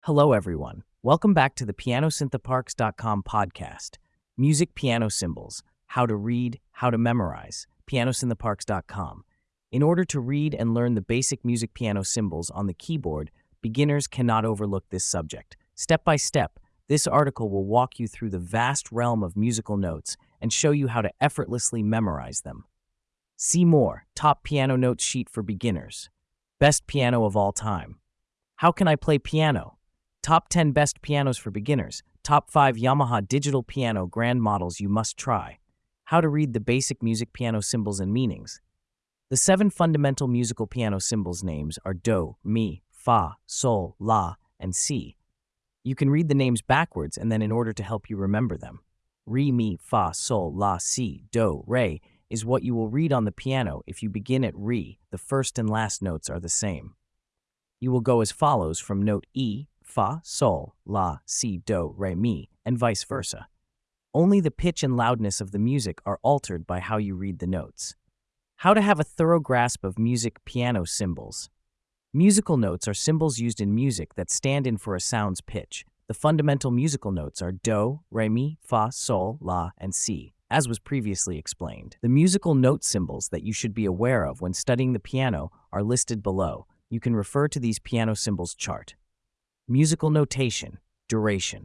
Hello, everyone. Welcome back to the PianoSynthParks.com podcast. Music piano symbols, how to read, how to memorize, PianoSynthParks.com. In order to read and learn the basic music piano symbols on the keyboard, beginners cannot overlook this subject. Step by step, this article will walk you through the vast realm of musical notes and show you how to effortlessly memorize them. See more, top piano notes sheet for beginners. Best piano of all time. How can I play piano? Top 10 best pianos for beginners. Top 5 Yamaha digital piano grand models you must try. How to read the basic music piano symbols and meanings. The 7 fundamental musical piano symbols names are do, mi, fa, sol, la, and si. You can read the names backwards and then in order to help you remember them. Re, mi, fa, sol, la, si, do, re is what you will read on the piano if you begin at re. The first and last notes are the same. You will go as follows from note E, fa, sol, la, si, do, re, mi, and vice versa. Only the pitch and loudness of the music are altered by how you read the notes. How to have a thorough grasp of music piano symbols. Musical notes are symbols used in music that stand in for a sound's pitch. The fundamental musical notes are do, re, mi, fa, sol, la, and si, as was previously explained. The musical note symbols that you should be aware of when studying the piano are listed below. You can refer to these piano symbols chart. Musical notation, duration.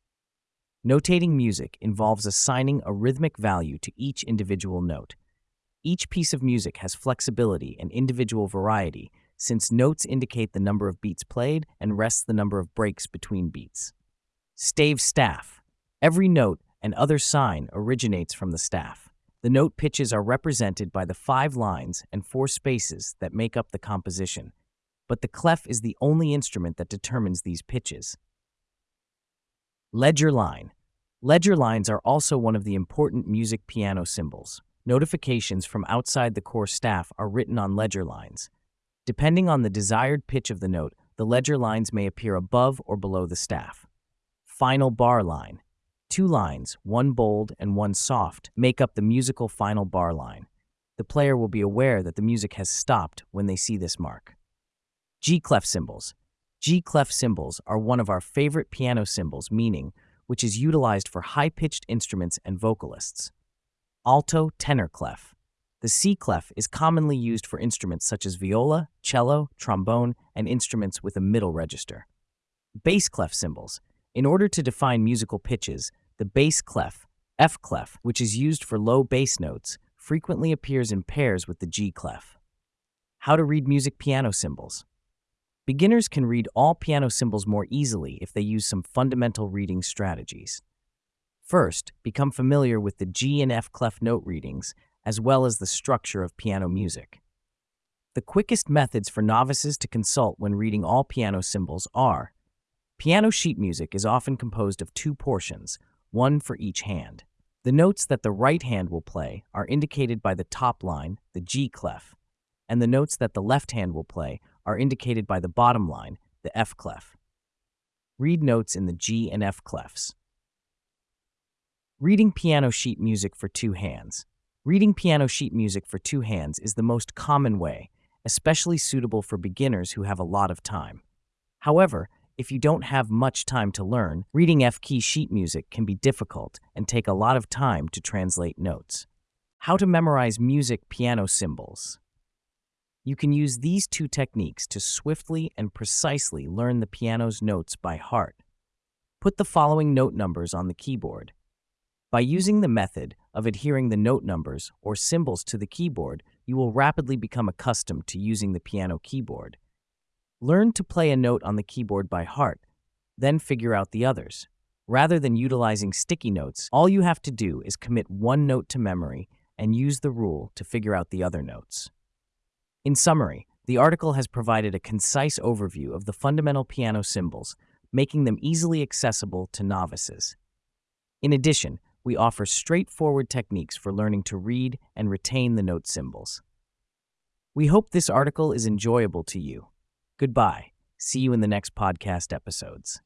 Notating music involves assigning a rhythmic value to each individual note. Each piece of music has flexibility and individual variety, since notes indicate the number of beats played and rests the number of breaks between beats. Stave staff. Every note and other sign originates from the staff. The note pitches are represented by the 5 lines and 4 spaces that make up the composition, but the clef is the only instrument that determines these pitches. Ledger line. Ledger lines are also one of the important music piano symbols. Notifications from outside the core staff are written on ledger lines. Depending on the desired pitch of the note, the ledger lines may appear above or below the staff. Final bar line. 2 lines, one bold and one soft, make up the musical final bar line. The player will be aware that the music has stopped when they see this mark. G-clef symbols. G-clef symbols are one of our favorite piano symbols, meaning which is utilized for high-pitched instruments and vocalists. Alto tenor clef. The C-clef is commonly used for instruments such as viola, cello, trombone, and instruments with a middle register. Bass clef symbols. In order to define musical pitches, the bass clef, F clef, which is used for low bass notes, frequently appears in pairs with the G clef. How to read music piano symbols. Beginners can read all piano symbols more easily if they use some fundamental reading strategies. First, become familiar with the G and F clef note readings, as well as the structure of piano music. The quickest methods for novices to consult when reading all piano symbols are: piano sheet music is often composed of 2 portions, one for each hand. The notes that the right hand will play are indicated by the top line, the G clef, and the notes that the left hand will play are indicated by the bottom line, the F clef. Read notes in the G and F clefs. Reading piano sheet music for 2 hands. Reading piano sheet music for 2 hands is the most common way, especially suitable for beginners who have a lot of time. However, if you don't have much time to learn, reading F-key sheet music can be difficult and take a lot of time to translate notes. How to memorize music piano symbols. You can use these 2 techniques to swiftly and precisely learn the piano's notes by heart. Put the following note numbers on the keyboard. By using the method of adhering the note numbers or symbols to the keyboard, you will rapidly become accustomed to using the piano keyboard. Learn to play a note on the keyboard by heart, then figure out the others. Rather than utilizing sticky notes, all you have to do is commit one note to memory and use the rule to figure out the other notes. In summary, the article has provided a concise overview of the fundamental piano symbols, making them easily accessible to novices. In addition, we offer straightforward techniques for learning to read and retain the note symbols. We hope this article is enjoyable to you. Goodbye. See you in the next podcast episodes.